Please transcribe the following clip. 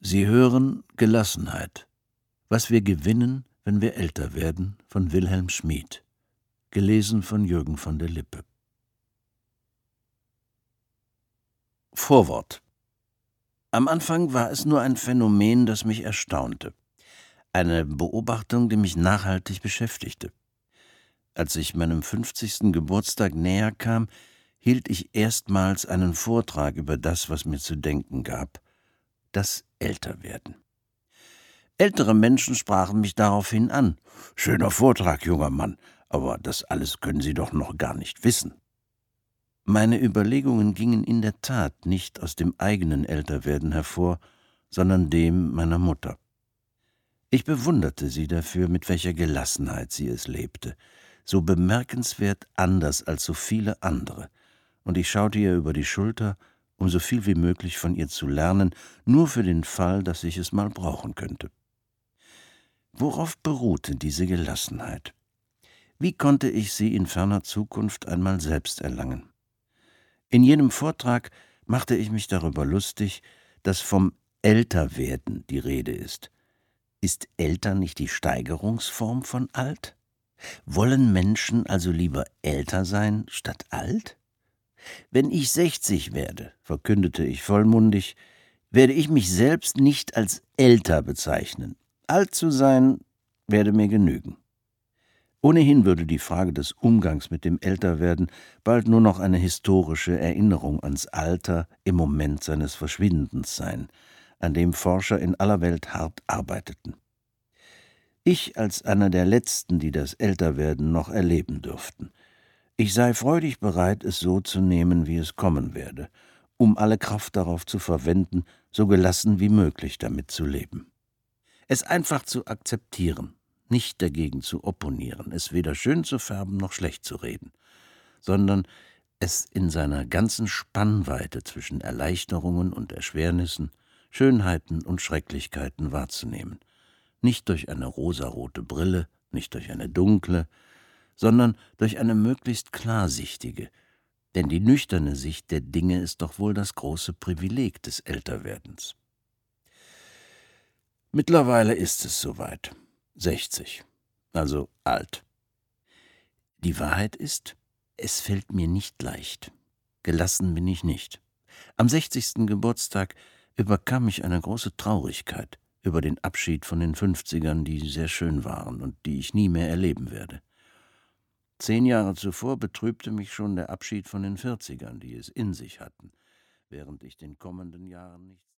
Sie hören Gelassenheit. Was wir gewinnen, wenn wir älter werden, von Wilhelm Schmid. Gelesen von Jürgen von der Lippe. Vorwort. Am Anfang war es nur ein Phänomen, das mich erstaunte. Eine Beobachtung, die mich nachhaltig beschäftigte. Als ich meinem 50. Geburtstag näher kam, hielt ich erstmals einen Vortrag über das, was mir zu denken gab: das Älterwerden. Ältere Menschen sprachen mich daraufhin an. »Schöner Vortrag, junger Mann, aber das alles können Sie doch noch gar nicht wissen.« Meine Überlegungen gingen in der Tat nicht aus dem eigenen Älterwerden hervor, sondern dem meiner Mutter. Ich bewunderte sie dafür, mit welcher Gelassenheit sie es lebte, so bemerkenswert anders als so viele andere, und ich schaute ihr über die Schulter, um so viel wie möglich von ihr zu lernen, nur für den Fall, dass ich es mal brauchen könnte. Worauf beruhte diese Gelassenheit? Wie konnte ich sie in ferner Zukunft einmal selbst erlangen? In jenem Vortrag machte ich mich darüber lustig, dass vom Älterwerden die Rede ist. Ist älter nicht die Steigerungsform von alt? Wollen Menschen also lieber älter sein statt alt? Wenn ich 60 werde, verkündete ich vollmundig, werde ich mich selbst nicht als älter bezeichnen. Alt zu sein werde mir genügen. Ohnehin würde die Frage des Umgangs mit dem Älterwerden bald nur noch eine historische Erinnerung ans Alter im Moment seines Verschwindens sein, an dem Forscher in aller Welt hart arbeiteten. Ich als einer der Letzten, die das Älterwerden noch erleben dürften. Ich sei freudig bereit, es so zu nehmen, wie es kommen werde, um alle Kraft darauf zu verwenden, so gelassen wie möglich damit zu leben. Es einfach zu akzeptieren, nicht dagegen zu opponieren, es weder schön zu färben noch schlecht zu reden, sondern es in seiner ganzen Spannweite zwischen Erleichterungen und Erschwernissen, Schönheiten und Schrecklichkeiten wahrzunehmen, nicht durch eine rosarote Brille, nicht durch eine dunkle, sondern durch eine möglichst klarsichtige, denn die nüchterne Sicht der Dinge ist doch wohl das große Privileg des Älterwerdens. Mittlerweile ist es soweit. 60, also alt. Die Wahrheit ist, es fällt mir nicht leicht. Gelassen bin ich nicht. Am 60. Geburtstag überkam mich eine große Traurigkeit über den Abschied von den 50ern, die sehr schön waren und die ich nie mehr erleben werde. 10 Jahre zuvor betrübte mich schon der Abschied von den 40ern, die es in sich hatten, während ich den kommenden Jahren nichts